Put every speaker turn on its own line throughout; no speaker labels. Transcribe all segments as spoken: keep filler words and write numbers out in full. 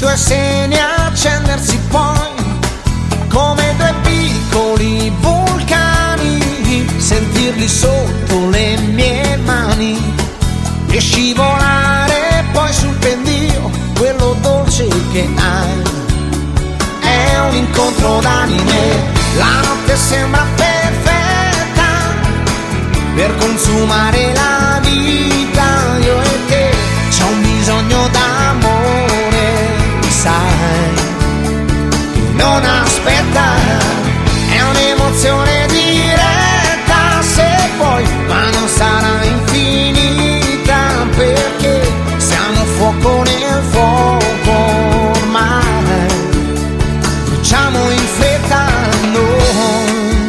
due seni accendersi poi come due piccoli vulcani, sentirli sotto le mie mani e scivolare poi sul pendio, quello dolce che hai è un incontro d'anime. La notte sembra perfetta per consumare la vita, io e te c'ho un bisogno d'amore, sai, non aspetta, è un'emozione diretta se vuoi, ma non sarà infinita perché siamo fuoco nel fuoco ormai, facciamo in fretta noi.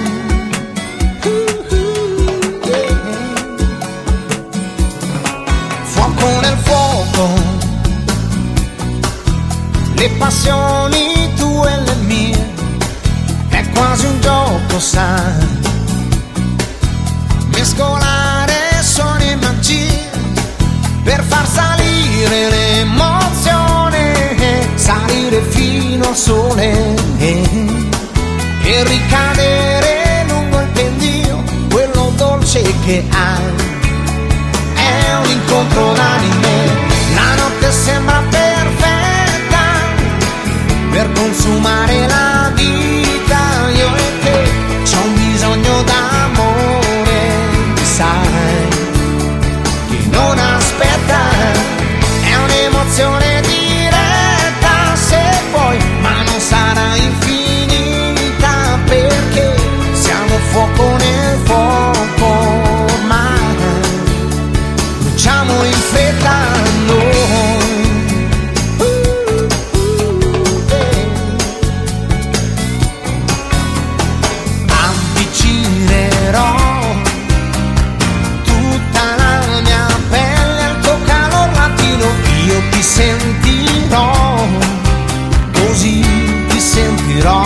Fuoco nel fuoco, le passioni tue e le mie, è quasi un gioco, sai, mescolare suoni e magie per far salire l'emozione, salire fino al sole e ricadere lungo il pendio, quello dolce che hai è un incontro d'anime. La notte sembra perfetta per consumare la vita, io e te c'ho un bisogno d'amore, sai, che non aspetta, è un'emozione diretta se vuoi, ma non sarà infinita perché siamo fuoco nel fuoco ormai, bruciamo in fretta noi. Avvicinerò tutta la mia pelle al tuo calor latino, io ti sentirò, così ti sentirò.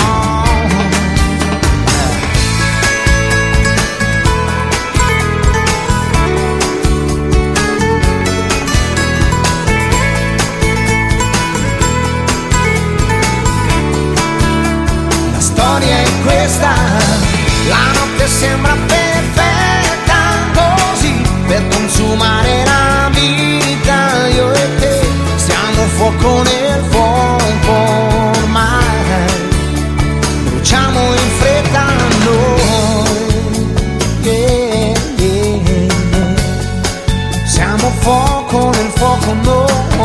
La storia è questa, la notte sembra perfetta così per consumare la vita, io e te siamo fuoco nel fuoco ormai, bruciamo in fretta noi, yeah, yeah, yeah. Siamo fuoco nel fuoco noi.